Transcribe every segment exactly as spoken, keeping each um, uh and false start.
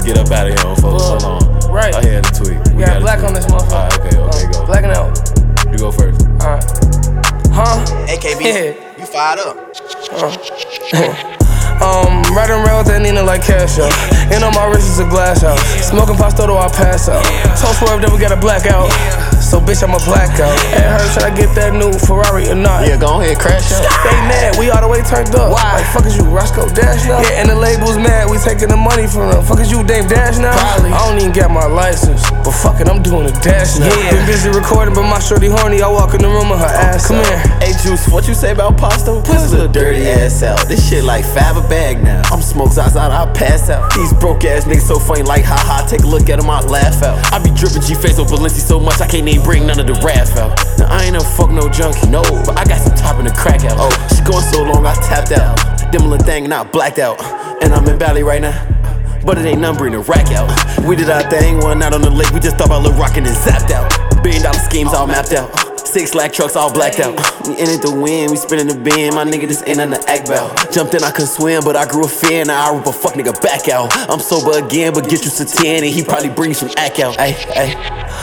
get up out of here, folks. Hold on. Right. I had a tweet. We, we got black tweet on this motherfucker. Alright, okay, okay, go. Blacking out. You go first. Alright. Huh? A K B, yeah. You fired up. Uh. Um, riding around with that Nina like cash out. And on my wrist is a glass house. Smoking pasta till I pass out. Told Swerve that we got a blackout. So bitch, I'm a blackout. At her, should I get that new Ferrari or not? Yeah, go ahead, crash out. They mad, we all the way turned up. Why? Like, fuck is you, Roscoe Dash now? Yeah, and the label's mad, we taking the money from them. Fuck is you, Dame Dash now? Probably. I don't even got my license, but fuck it, I'm doing a dash now. Yeah. Been busy recording, but my shorty horny. I walk in the room with her ass. Come here. Hey, Juice, what you say about pasta? Put his little dirty ass out. This shit like five a bag now. I'm smokes outside, I'll pass out. These broke ass niggas so funny, like haha. Take a look at them, I laugh out. I be dripping G-Face over Balenci so much, I can't even bring none of the wrath out. Now I ain't no fuck no junkie, no, but I got some top in the crack out. Oh, she going so long, I tapped out. Them little thing, not blacked out. And I'm in Bali right now, but it ain't numbering the rack out. We did our thing, one night on the lake, we just thought about Lil Rockin' and zapped out. Billion dollar schemes all mapped out. Six lakh trucks all blacked out. We in it to win, we spinning the bin. My nigga just ain't nothing to act about. Jumped in, I couldn't swim, but I grew a fin. Now I rip a fuck nigga back out. I'm sober again, but get you to ten, and he probably bring some act out. Ay, ay.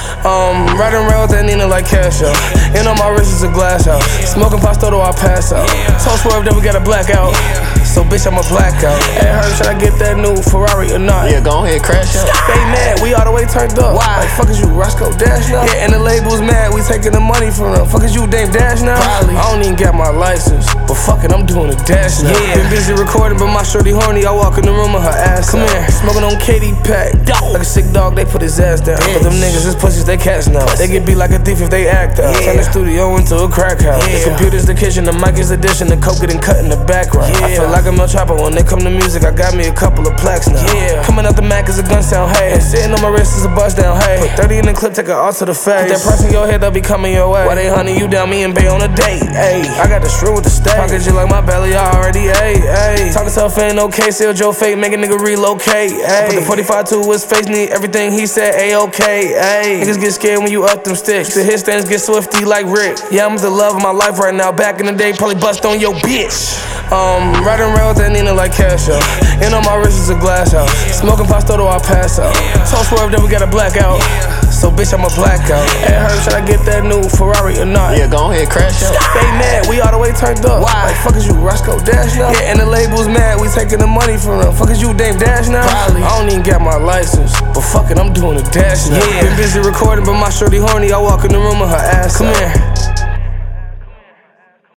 Um, riding around with that Nina like cash out. And on my wrist is a glass house. Smoking pasta till I pass out. Told Swerve that we got a blackout. So bitch, I'm a blackout. At her, should I get that new Ferrari or not? Yeah, go ahead, crash out. They mad, we all the way turned up. Why? Like, fuck is you, Roscoe Dash now? Yeah, and the label's mad, we taking the money from them. Fuck is you, Dame Dash now? Probably. I don't even got my license, but fuck it, I'm doing a dash now. Yeah. Been busy recording, but my shorty horny. I walk in the room with her ass. Come out. Here, smoking on Katy Pack. Like a sick dog, they put his ass down. Yes. But them niggas, his pussies, they cats now. They get beat like a thief if they act out. Yeah. Turn the studio into a crack house. Yeah. The computer's the kitchen, the mic is the dish, and the coke getting cut in the background. Yeah. I feel like I'm El Chapo when they come to music. I got me a couple of plaques now. Yeah. Coming out the Mac is a gun sound, hey. And sitting on my wrist is a bust down, hey. Put thirty in the clip, take it all to the face. Put that price in your head, they'll be coming your way. Why they hunting you down, me and Bay on a date, ayy. I got the shrew with the steak. Pocket you like my belly, I already ate, ayy. Talking tough ain't okay, seal Joe fake, make a nigga relocate, ayy. Put the forty-five to his face, need everything he said, A-okay, ayy. Niggas get scared when you up them sticks. The hit stands get swifty like Rick. Yeah, I'm the love of my life right now. Back in the day, probably bust on your bitch. Um, riding around with that Nina like cash out. And on my wrist is a glass house. Smoking pasta till I pass out. Told Swerve that we got a blackout. So bitch, I'm a blackout. At her, should I get that new Ferrari or not? Yeah, go ahead, crash out. They mad, we all the way turned up. Why? Like, fuck is you, Roscoe Dash now? Yeah, and the label's mad, we taking the money from them. Fuck is you, Dame Dash now? Probably. I don't even got my license, but fuck it, I'm doing a dash now. Yeah. Been busy recording, but my shorty horny. I walk in the room with her ass. Come out. Here.